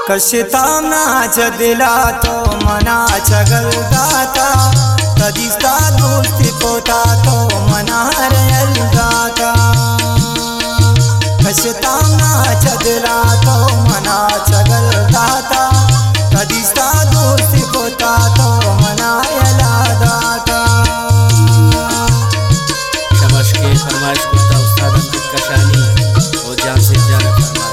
कशिताना दिला तो मना चगलदाता कदिस्ता दोस्ती पोता तो मना रयलदाता कशिताना दिला तो मना चगलदाता कदिस्ता दोस्ती पोता तो मना यलादाता। शबाश के फरमाइश करता उस्ताद अंकित कशानी और जान से जान फरमाइश।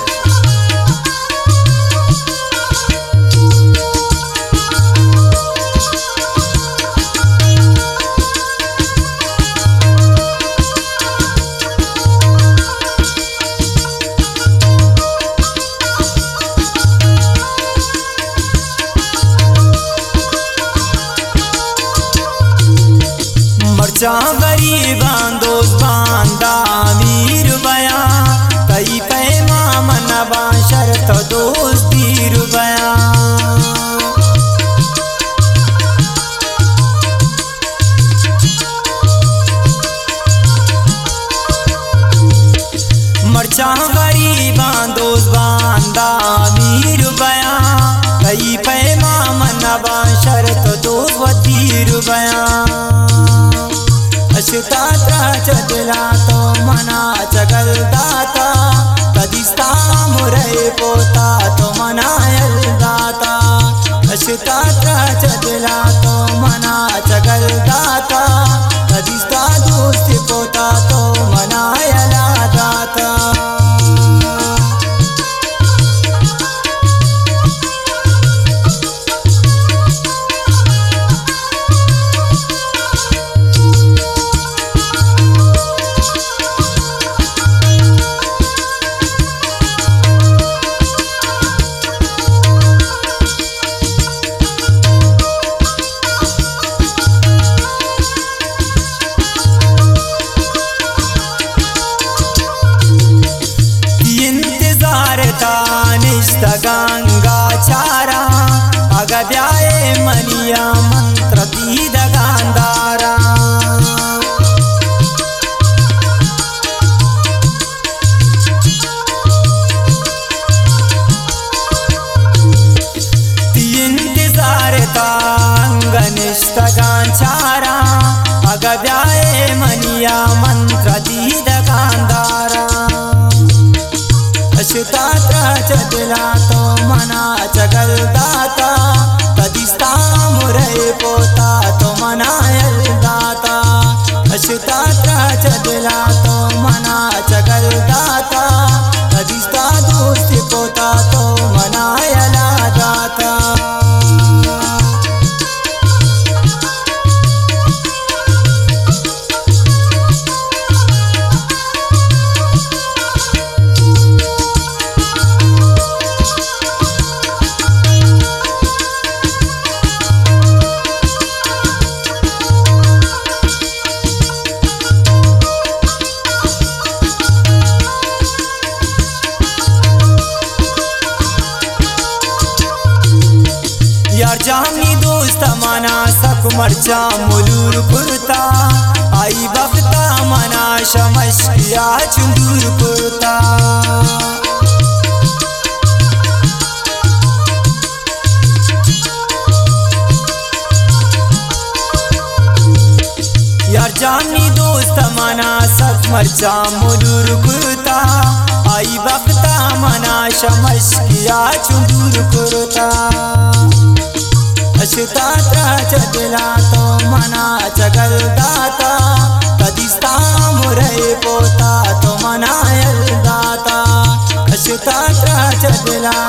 गरीबान दोस्त बांदा मीर बया कई पैमा मनबा शर्त दोस्ती रुबया। मरचा गरीबान दोस्त बांदा मीर बया कई पैमा मनबा शर्त दोस्ती रुबया। अशुतात्रा चदला तो मना चगलदाता कदिस्ता मुरे पोता तो मना यलदाता। अशुतात्रा चदला तो मना चगलदाता कदिस्ता दोस्ती पोता तो मना यलादाता। गंगा चारा अगब्याए मनिया मंत्र दीद गांधारा। इंतजार तांगनिष्ठ गांचारा अगब्याए मनिया मंत्र दीद गांधारा। अशुतात्रा चदला तो मना चगलदाता कदिस्ता मुरे पोता तो मना यलदाता। अशुतात्रा चदला तो मना चगलदाता कदिस्ता दोस्ती पोता तो मना यलादाता। यार जानी दोस्त मना सक मरचा मुलूर कुर्ता आई बकता मना शमश किया चुंदूर कुर्ता। यार जानी दोस्त मना सक मरचा मुलूर कुर्ता आई बकता मना शमश किया चुंदूर कुर्ता। अशुतात्रा चदला तो मना चगलदाता कदिस्ता मुरे पोता तो मना यलदाता। अशुतात्रा चदला